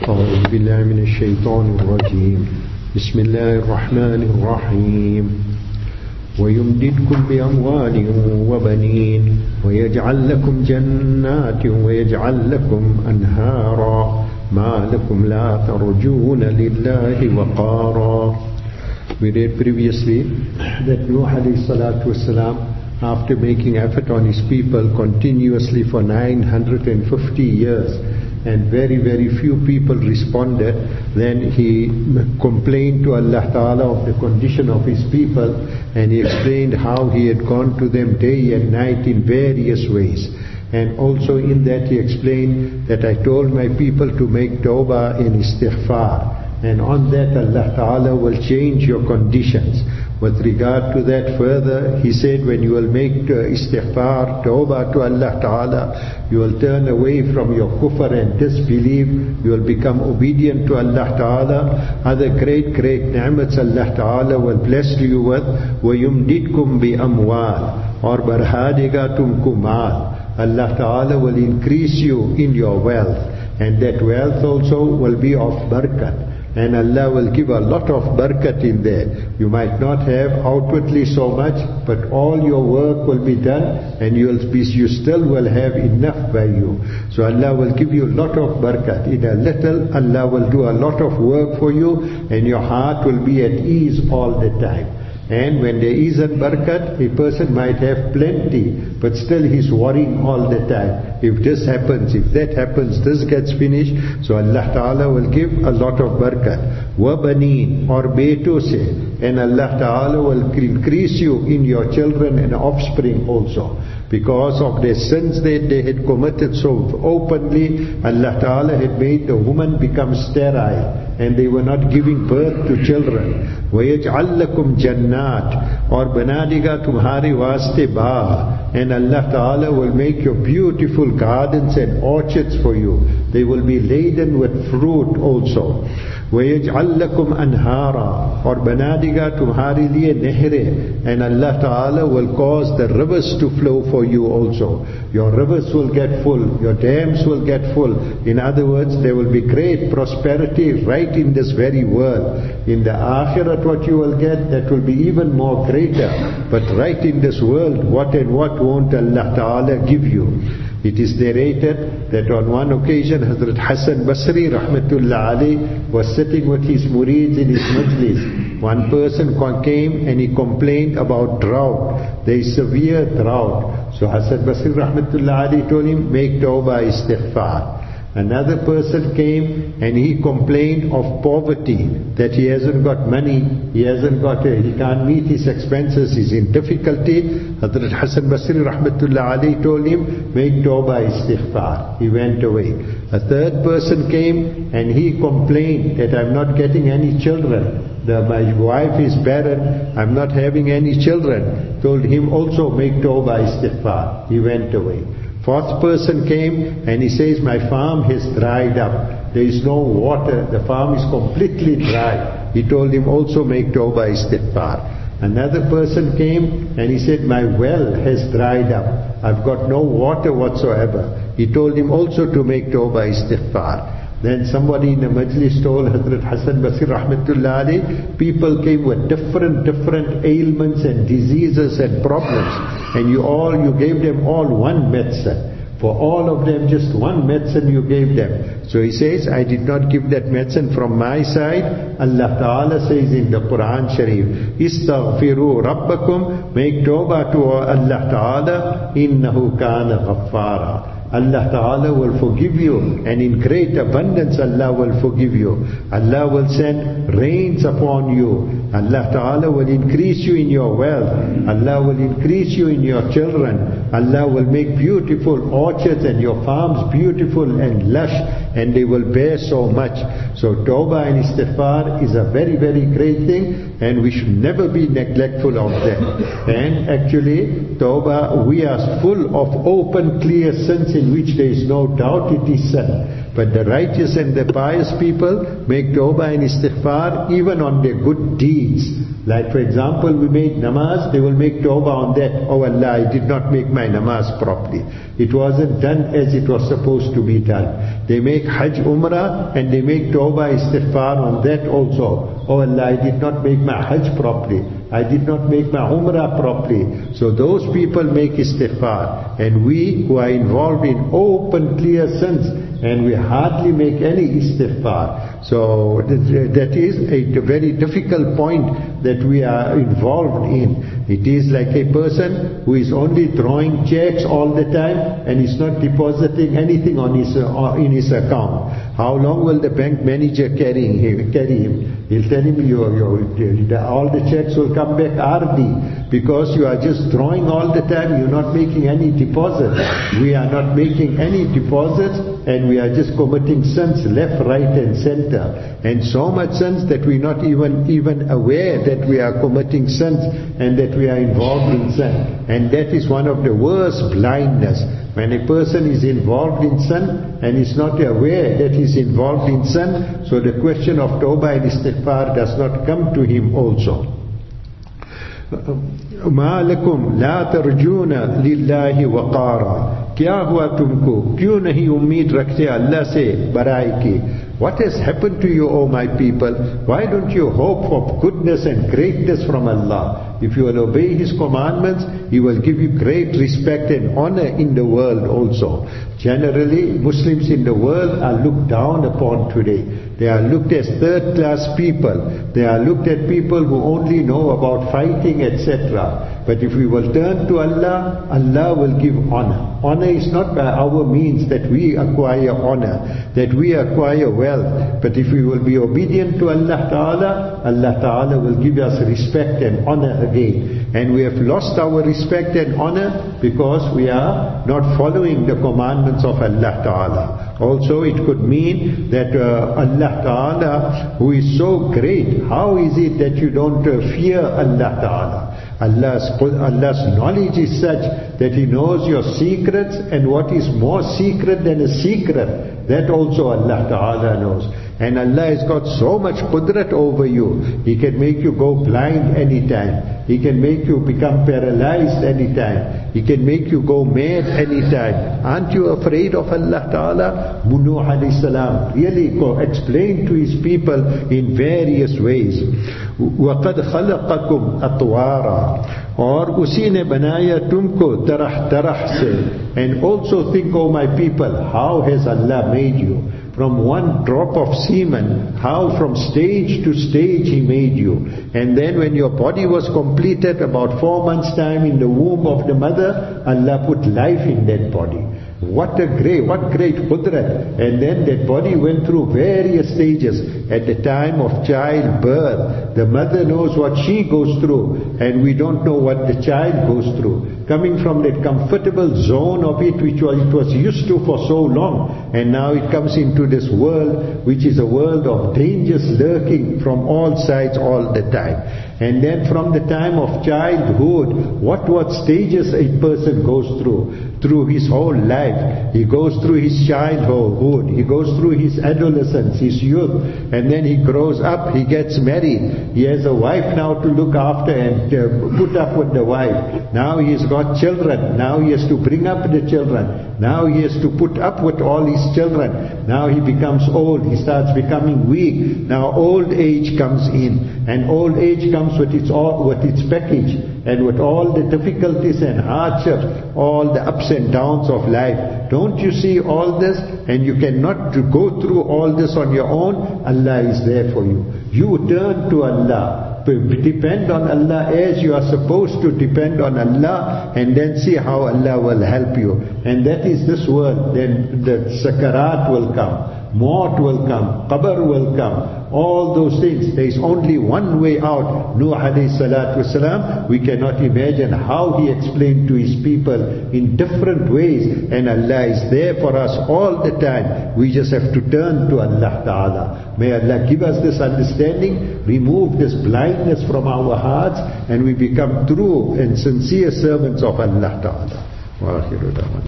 أعوذ بالله من الشيطان الرجيم بسم الله الرحمن الرحيم ويمددكم بأموال وبنين ويجعل لكم جنات ويجعل لكم أنهارا ما لكم لا ترجون لله وقارا. We read previously that Nuh alayhi salatu wasalam, after making effort on his people continuously for 950 years, and very, very few people responded, then he complained to Allah Ta'ala of the condition of his people, and he explained how he had gone to them day and night in various ways. And also in that he explained that I told my people to make tawbah and istighfar, and on that Allah Ta'ala will change your conditions. With regard to that further, he said when you will make istighfar, tawbah to Allah Ta'ala, you will turn away from your kufr and disbelief, you will become obedient to Allah Ta'ala. Other great ni'mats Allah Ta'ala will bless you with, وَيُمْدِدْكُمْ بِأَمْوَالٍ, or barhadega tumku mal. Allah Ta'ala will increase you in your wealth, and that wealth also will be of barakat. And Allah will give a lot of barakat in there. You might not have outwardly so much, but all your work will be done, and you still will have enough by you. So Allah will give you a lot of barakat. In a little, Allah will do a lot of work for you, and your heart will be at ease all the time. And when there isn't barakat, a person might have plenty, but still he's worrying all the time. If this happens, if that happens, this gets finished. So Allah Ta'ala will give a lot of barakat. وَبَنِينَ, or beto se, and Allah Ta'ala will increase you in your children and offspring also. Because of the sins that they had committed so openly, Allah Ta'ala had made the woman become sterile, and they were not giving birth to children. وَيَجْعَلْ لَكُمْ جَنَّاتٍ, or banadiga tumhare vaste baagh, and Allah Ta'ala will make your beautiful gardens and orchards for you. They will be laden with fruit also. وَيَجْعَلْ لَكُمْ أَنْهَارًا, or banadiga tumhare liye nehre, and Allah Ta'ala will cause the rivers to flow for you also. Your rivers will get full, your dams will get full. In other words, there will be great prosperity right in this very world. In the akhirat what you will get, that will be even more greater. But right in this world, what and what won't Allah Ta'ala give you? It is narrated that on one occasion Hazrat Hassan Basri rahmatullah alayhi was sitting with his murids in his majlis. One person came and he complained about drought. There is severe drought. So Hassan Basri rahmatullah alayhi told him, make tawbah istighfar. Another person came and he complained of poverty, that he hasn't got money, he can't meet his expenses, he's in difficulty. Hazrat Hassan Basri rahmatullah alayhi told him, make tawbah istighfar. He went away. A third person came and he complained that I'm not getting any children. My wife is barren, I'm not having any children. Told him also, make tawbah istighfar. He went away. Fourth person came and he says, my farm has dried up. There is no water. The farm is completely dry. He told him also, make tawbah istighfar. Another person came and he said, my well has dried up. I've got no water whatsoever. He told him also to make tawbah istighfar. Then somebody in the majlis told Hazrat Hassan Basri rahmatullah alayhi, people came with different ailments and diseases and problems, and you gave them all one medicine. For all of them, just one medicine you gave them. So he says, I did not give that medicine from my side. Allah Ta'ala says in the Quran Sharif, Istaghfiru Rabbakum, make tawbah to Allah Ta'ala, innahu kana ghaffara. Allah Ta'ala will forgive you, and in great abundance Allah will forgive you. Allah will send rains upon you. Allah Ta'ala will increase you in your wealth. Allah will increase you in your children. Allah will make beautiful orchards and your farms beautiful and lush, and they will bear so much. So tawbah and istighfar is a very, very great thing, and we should never be neglectful of that. And actually, tawbah, we are full of open, clear sins in which there is no doubt it is sin. But the righteous and the pious people make tawbah and istighfar even on their good deeds. deeds. Like for example, we made namaz, they will make tawbah on that. Oh Allah, I did not make my namaz properly. It wasn't done as it was supposed to be done. They make hajj umrah and they make tawbah istighfar on that also. Oh Allah, I did not make my hajj properly. I did not make my umrah properly. So those people make istighfar. And we who are involved in open clear sins, and we hardly make any istighfar. So that is a very difficult point that we are involved in. It is like a person who is only drawing checks all the time and is not depositing anything on in his account. How long will the bank manager carry him? He'll tell him all the checks will come back RD, because you are just drawing all the time, you're not making any deposits. We are not making any deposits, and we are just committing sins left, right and center. And so much sins that we're not even aware that we are committing sins and that we are involved in sin. And that is one of the worst blindness. When a person is involved in sin and is not aware that he is involved in sin, so the question of tawbah and istighfar does not come to him also. مَا لَكُمْ لَا تَرْجُونَ لِلَّهِ وَقَارًا. क्या हुआ तुमको, क्यों नहीं उम्मीद रखते अल्लाह से बराई की? What has happened to you, O my people? Why don't you hope for goodness and greatness from Allah? If you will obey His commandments, He will give you great respect and honor in the world also. Generally, Muslims in the world are looked down upon today. They are looked as third-class people. They are looked at people who only know about fighting, etc. But if we will turn to Allah, Allah will give honor. Honor is not by our means that we acquire honor, that we acquire wealth. But if we will be obedient to Allah Ta'ala, Allah Ta'ala will give us respect and honor again. And we have lost our respect and honor because we are not following the commandments of Allah Ta'ala. Also it could mean that Allah Ta'ala, who is so great, how is it that you don't fear Allah Ta'ala? Allah's knowledge is such that He knows your secrets, and what is more secret than a secret, that also Allah Ta'ala knows. And Allah has got so much qudrat over you. He can make you go blind anytime. He can make you become paralyzed anytime. He can make you go mad anytime. Aren't you afraid of Allah Ta'ala? Nuh alayhi salam really explained to his people in various ways. وَقَدْ خَلَقَكُمْ أَطْوَارًا. और उसी ने बनाया तुमको तरह तरह से. And also think, O my people, how has Allah made you? From one drop of semen, how from stage to stage He made you. And then when your body was completed, about 4 months' time in the womb of the mother, Allah put life in that body. What great qudrat. And then that body went through various stages. At the time of childbirth, the mother knows what she goes through, and we don't know what the child goes through. Coming from that comfortable zone of it, which it was used to for so long, and now it comes into this world, which is a world of dangers lurking from all sides all the time. And then from the time of childhood, what stages a person goes through his whole life. He goes through his childhood, he goes through his adolescence, his youth, and then he grows up, he gets married, he has a wife now to look after and put up with the wife. Now he has got children, now he has to bring up the children, now he has to put up with all his children. Now he becomes old, he starts becoming weak. Now old age comes in, and old age comes with its package, and with all the difficulties and hardships, all the ups and downs of life. Don't you see all this? And you cannot go through all this on your own. Allah is there for you. You turn to Allah. Depend on Allah as you are supposed to depend on Allah, and then see how Allah will help you. And that is this world. Then the sakarat will come, maut will come, qabr will come, all those things. There is only one way out. Nuh alayhi salatu wasalam, we cannot imagine how he explained to his people in different ways, and Allah is there for us all the time. We just have to turn to Allah Ta'ala. May Allah give us this understanding, remove this blindness from our hearts, and we become true and sincere servants of Allah Ta'ala. Wa akhiru da'wana.